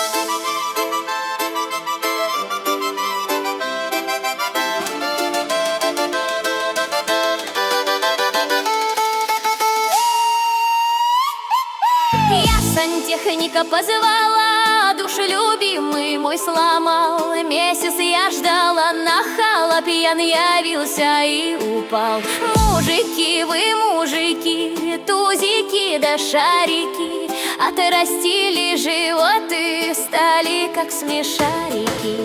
Я сантехника позвала, душ любимый мой сломал. Месяц я ждала, нахала пьян явился и упал. Мужики, вы мужики, тузики да шарики, отрастили животы, стали как смешарики.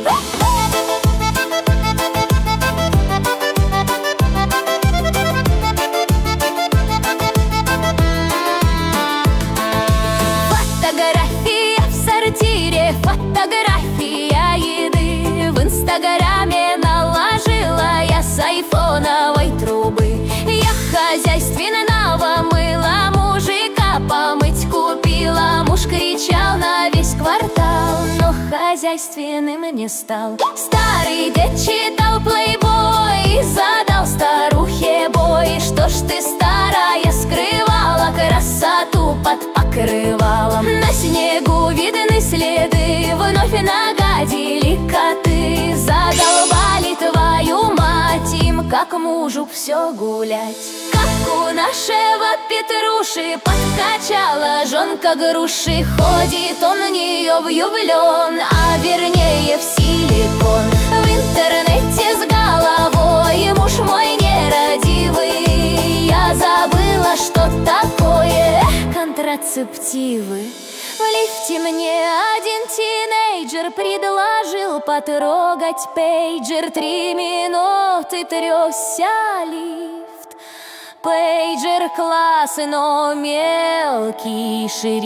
Фотография еды в инстаграме наложила я с айфоновой трубы. Я хозяйственного мыла мужика помыть купила. Муж кричал на весь квартал, но хозяйственным не стал. Старый дед читал плейбой и задал старухе бой. Что ж ты, старая, скрывала красоту под покрывалом? На снегу видны следы, вновь нагадили коты. Задолбали твою мать, им как мужу все гулять. Как у нашего Петруши подкачала жонка груши. Ходит он в нее влюблен, а вернее в силикон. В интернете с головой муж мой нерадивый. Я забыла, что такое контрацептивы. В лифте мне один тинейджер предложил потрогать пейджер. 3 минуты трёсся лифт. Пейджер класс, но мелкий шрифт.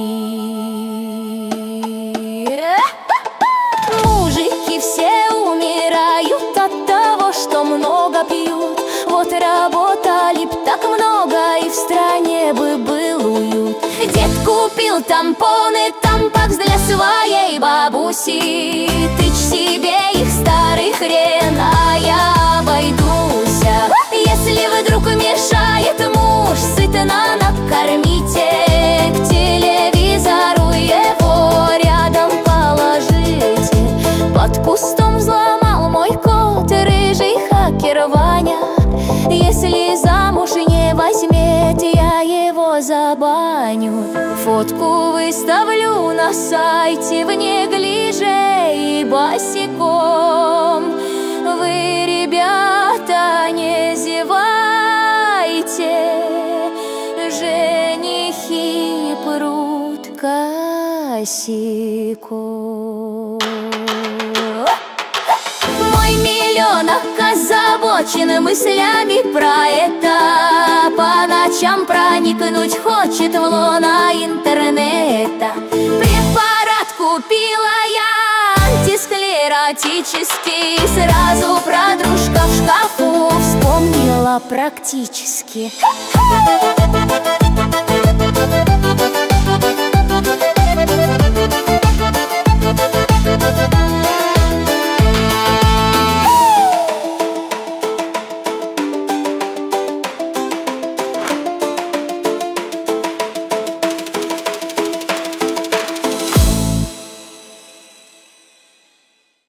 Мужики все умирают от того, что много пьют. Вот работали б так много, и в стране бы был уют. Дед купил тампоны, тампакс для своей бабуси. Тычь себе их, старый хрен, а я обойдуся. Если вдруг мешает муж, сытно накормите. К телевизору его рядом положите. Под кустом взломал мой кот рыжий хакер Ваня. Если замуж не возьмет, я его забаню. Фотку выставлю на сайте в неглиже и босиком. Вы, ребята, не зевайте, женихи прут косяком. Мой миллионок озабочен мыслями про это. По ночам проникнуть хочет в лоно интернета. Препарат купила я антисклеротический. Сразу про дружка в шкафу вспомнила практически.